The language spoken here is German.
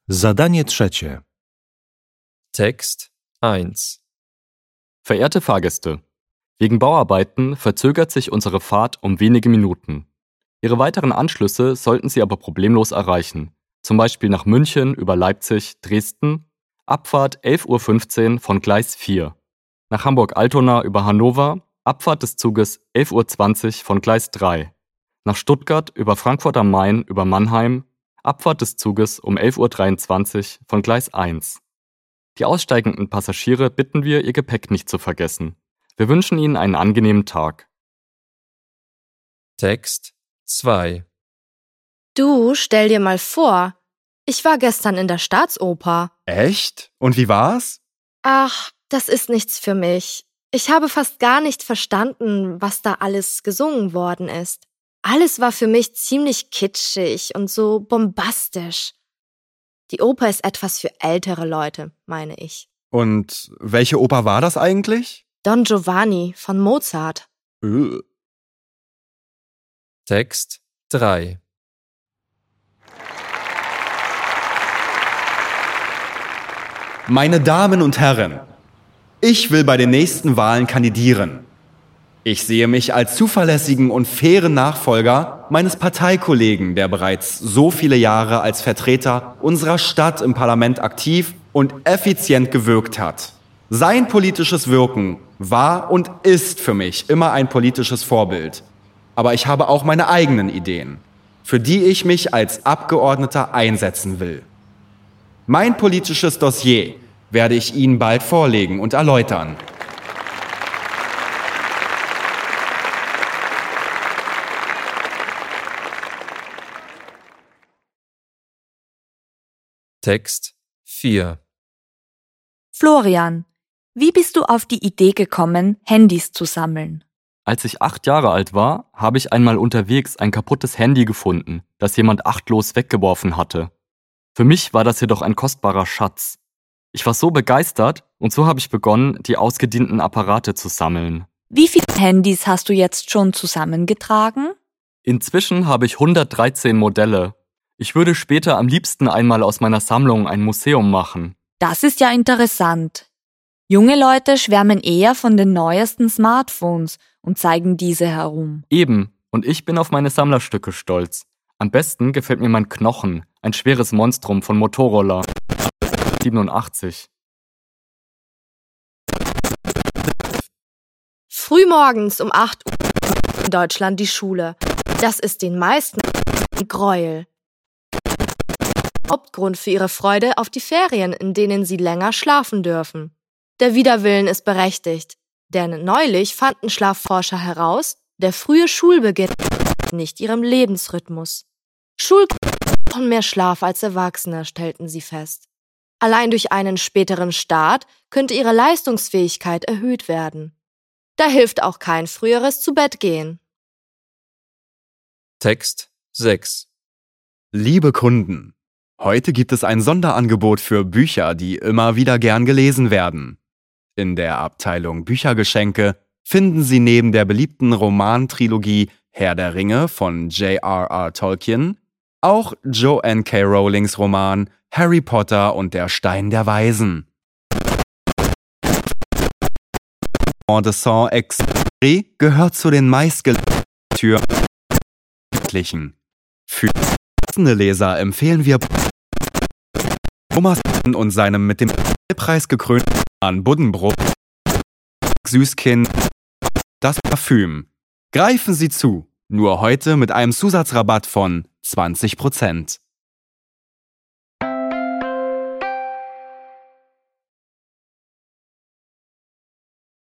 Zadanie trzecie. Text 1. Verehrte Fahrgäste, wegen Bauarbeiten verzögert sich unsere Fahrt um wenige Minuten. Ihre weiteren Anschlüsse sollten Sie aber problemlos erreichen, zum Beispiel nach München über Leipzig, Dresden, Abfahrt 11:15 Uhr von Gleis 4, nach Hamburg-Altona über Hannover, Abfahrt des Zuges 11:20 Uhr von Gleis 3, nach Stuttgart über Frankfurt am Main über Mannheim, Abfahrt des Zuges um 11:23 Uhr von Gleis 1. Die aussteigenden Passagiere bitten wir, ihr Gepäck nicht zu vergessen. Wir wünschen Ihnen einen angenehmen Tag. Text 2. Du, stell dir mal vor, ich war gestern in der Staatsoper. Echt? Und wie war's? Ach, das ist nichts für mich. Ich habe fast gar nicht verstanden, was da alles gesungen worden ist. Alles war für mich ziemlich kitschig und so bombastisch. Die Oper ist etwas für ältere Leute, meine ich. Und welche Oper war das eigentlich? Don Giovanni von Mozart. Text 3. Meine Damen und Herren, ich will bei den nächsten Wahlen kandidieren. Ich sehe mich als zuverlässigen und fairen Nachfolger meines Parteikollegen, der bereits so viele Jahre als Vertreter unserer Stadt im Parlament aktiv und effizient gewirkt hat. Sein politisches Wirken war und ist für mich immer ein politisches Vorbild. Aber ich habe auch meine eigenen Ideen, für die ich mich als Abgeordneter einsetzen will. Mein politisches Dossier werde ich Ihnen bald vorlegen und erläutern. Text 4. Florian, wie bist du auf die Idee gekommen, Handys zu sammeln? Als ich 8 Jahre alt war, habe ich einmal unterwegs ein kaputtes Handy gefunden, das jemand achtlos weggeworfen hatte. Für mich war das jedoch ein kostbarer Schatz. Ich war so begeistert und so habe ich begonnen, die ausgedienten Apparate zu sammeln. Wie viele Handys hast du jetzt schon zusammengetragen? Inzwischen habe ich 113 Modelle. Ich würde später am liebsten einmal aus meiner Sammlung ein Museum machen. Das ist ja interessant. Junge Leute schwärmen eher von den neuesten Smartphones und zeigen diese herum. Eben, und ich bin auf meine Sammlerstücke stolz. Am besten gefällt mir mein Knochen, ein schweres Monstrum von Motorola. 87. Frühmorgens um 8 Uhr in Deutschland die Schule. Das ist den meisten ein Gräuel. Hauptgrund für ihre Freude auf die Ferien, in denen sie länger schlafen dürfen. Der Widerwillen ist berechtigt, denn neulich fanden Schlafforscher heraus, der frühe Schulbeginn nicht ihrem Lebensrhythmus. Schulkinder brauchen mehr Schlaf als Erwachsene, stellten sie fest. Allein durch einen späteren Start könnte ihre Leistungsfähigkeit erhöht werden. Da hilft auch kein früheres Zubettgehen. Text 6. Liebe Kunden, heute gibt es ein Sonderangebot für Bücher, die immer wieder gern gelesen werden. In der Abteilung Büchergeschenke finden Sie neben der beliebten Romantrilogie Herr der Ringe von J.R.R. Tolkien auch Joanne K. Rowlings Roman Harry Potter und der Stein der Weisen. De Saint-Exupéry gehört zu den meistgelesenen Türen. Für erwachsene Leser empfehlen wir Thomas und seinem mit dem Preis gekrönten Roman Buddenbrooke, Süßkind, das Parfüm. Greifen Sie zu, nur heute mit einem Zusatzrabatt von 20%.